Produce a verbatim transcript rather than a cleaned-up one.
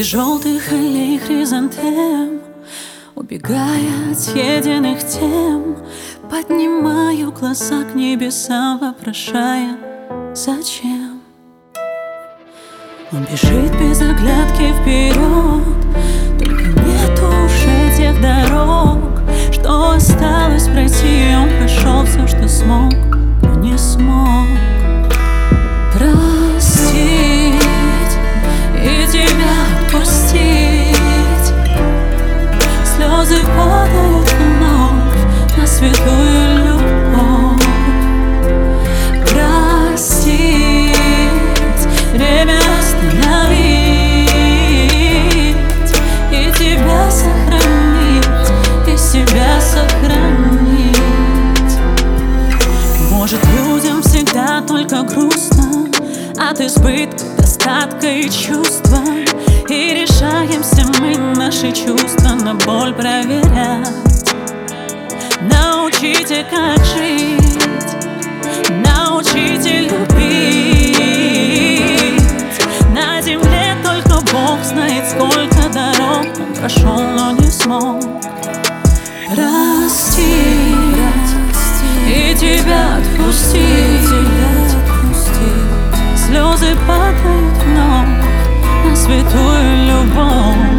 желтых аллей хризантем, убегая от съеденных тем, поднимаю глаза к небесам, вопрошая: зачем? Он бежит без оглядки вперед, только нет уже тех дорог, что осталось пройти. Он прошел все, что смог, но не смог простить и тебя отпустить. Слезы падают вновь на святую любовь. Простить, время остановить и тебя сохранить, и себя сохранить. Может, людям всегда только грустно от избытка, достатка и чувства, и решаемся мы наши чувства на боль проверять. Научите, как жить, научите любить. На земле только Бог знает, сколько дорог он прошел, но не смог простить и тебя отпустить. Слезы падают вновь на святую любовь.